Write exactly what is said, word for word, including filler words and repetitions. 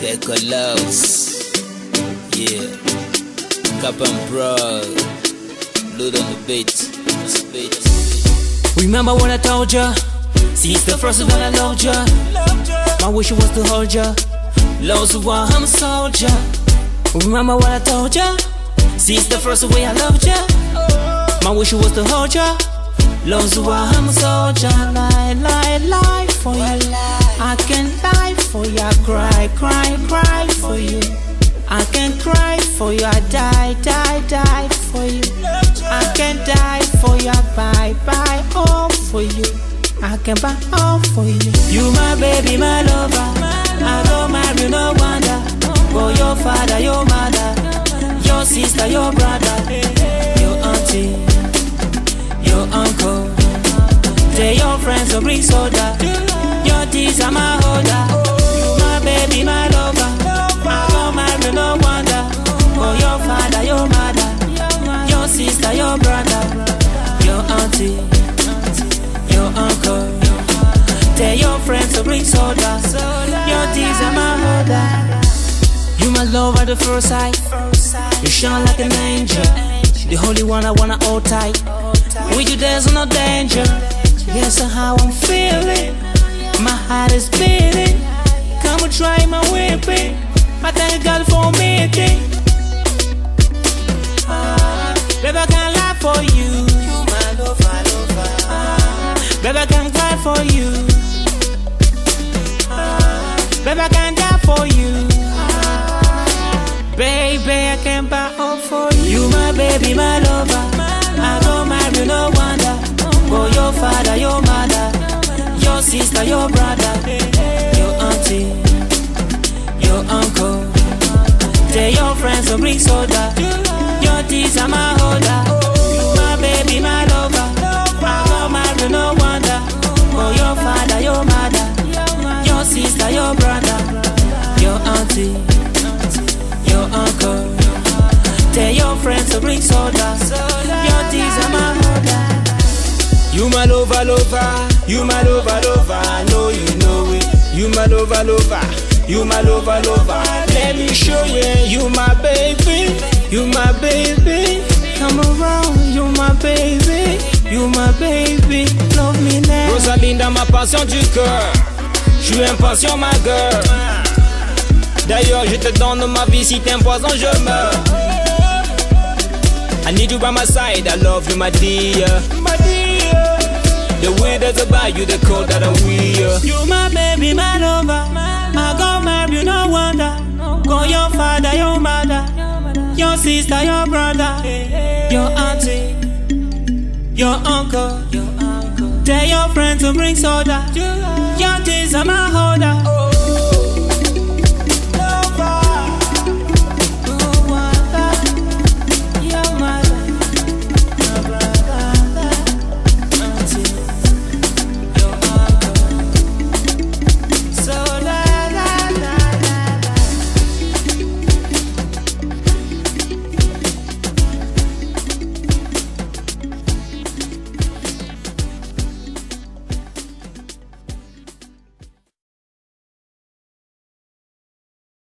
Ecolos, yeah, Cap and Bro, load on the beat, beat. Remember what I told ya? See, it's the first one I loved ya. My wish was to hold ya. Lost why I'm a soldier. Remember what I told ya? See, it's the first way I loved ya. My wish was to hold ya. Lost why I'm a soldier. Lie, lie, lie for you. I can lie for you. I cry, cry, cry for you. I can cry for you. I die, die, die for you. I can die for you. I buy, buy all for you. I can buy all for you. You my baby, my lover. I don't marry no wonder. For your father, your mother, your sister, your brother, your auntie, your uncle. Tell your friends to bring soda. Your teeth are my holder. You my baby, my lover. I don't marry no wonder. For your father, your mother, your sister, your brother, your auntie, your uncle. Tell your friends to bring soda. Your teeth are my holder. You my love at the first sight. You shine like an angel. The holy one I wanna hold tight. With you there's no danger. Yes, how I'm feeling. My heart is beating. Come and try my whipping. I thank God for meeting. Ah, baby, I can't lie for you. You my love, my lover. Ah, baby, I can't cry for you. Ah, baby, I can't die for you. Baby, I can buy all for you. You my baby, my lover. I don't marry no wonder. For your father, your mother, your sister, your brother, your auntie, your uncle. Tell your friends to bring soda. Your teeth are my holder. You my baby, my lover. I don't marry no wonder. For your father, your mother, your sister, your brother, your auntie, your uncle. Tell your friends to bring soda. Your teeth are my holder. You my lover, lover. You my lover, lover. I know you know it. You my lover, lover. You my lover, lover. Let me show you. You my baby. You my baby. Come around. You my baby. You my baby. Love me now. Rosalinda, ma passion du cœur. Je suis impatient, ma girl. D'ailleurs, je te donne ma vie. Si t'es un poison, je meurs. I need you by my side. I love you, my dear. My dear. The winters about you, the cold that I wear. You my baby, my lover. I go marry you, no wonder. Go your father, your mother, your sister, your brother, your auntie, your uncle. Tell your friends to bring soda. Your tears are my holder.